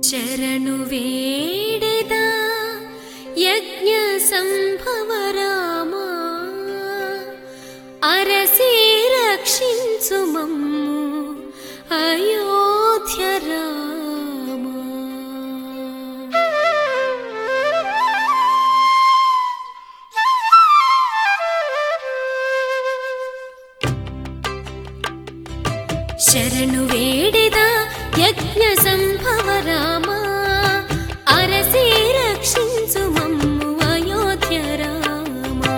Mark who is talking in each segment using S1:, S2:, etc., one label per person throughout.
S1: శరణు వేడెదా యజ్ఞ సంభవ రామా, అరసి రక్షించు మమ్ము అయోధ్య రామా. శరణు వేడెదా యజ్ఞ సంభవ రామా, అరసి రక్షించు మమ్ము అయోధ్య రామా.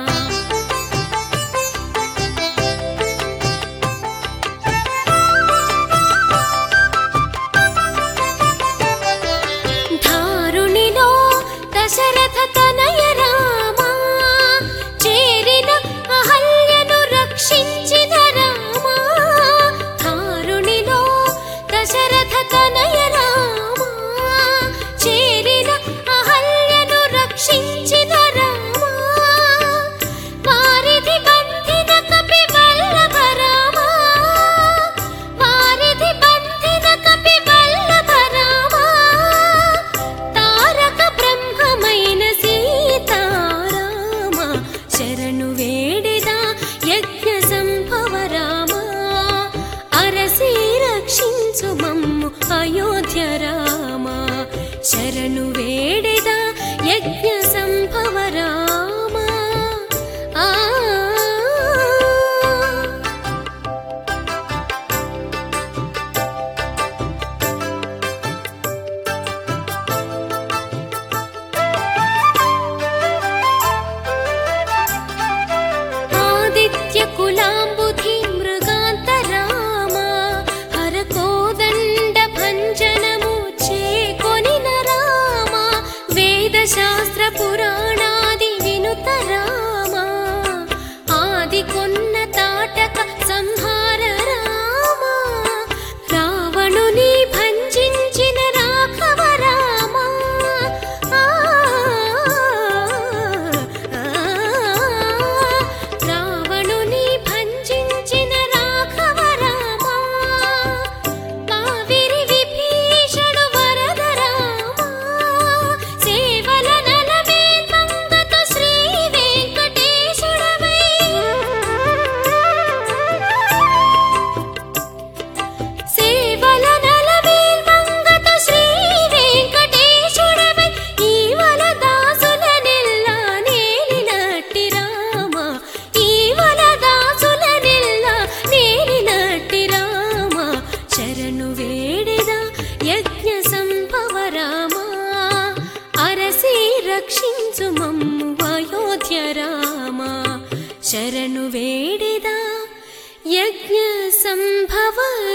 S1: ధారునిలో దశరథ తనయ రామా, చేరిన అహల్యను రక్షించిన రామా. ధారునిలో దశరథ తనయ రామా, చేరిన అహల్యను రక్షించిన రామా. వారిధి బంధిన కపి వల్లభ రామా, వారిధి బంధిన కపి వల్లభ రామా. తారక బ్రహ్మమైన సీతారామ, శరణు వేడెదా యజ్ఞ సంభవ రామా, అరసి రక్షించు మమ్ము అయోధ్య రామా. శరణు వేడెదా యజ్ఞ సంభవ రామా. ఆదిత్య కులాంబుధి మృగాంత రామా, హరకోదండ భంజనము చేకొనిన రామా. వేద శాస్త్ర పురాణాది వినుత రామా, ఆది కొన్న తాటక సంహార రామా. రావణుని భంజించిన రాఘవ రామా, రావణుని భంజించిన రాఘవ రామా. కావిరి విభీషణు వరద రామా, సేవల నలమేల్మంగతో శ్రీ వెంకటేశుడవై. సేవల నలమేల్మంగతో శ్రీ వెంకటేశుడవై, ఈవల దాసులనెల్లా నేలినట్టి రామా. ఈవల దాసులనెల్లా నేలినట్టి రామా. శరణు వేడెదా యజ్ఞ సంభవ రామా, అరసి రక్షించు మమ్ము అయోధ్య రామా. శరణు వేడెదా యజ్ఞ సంభవ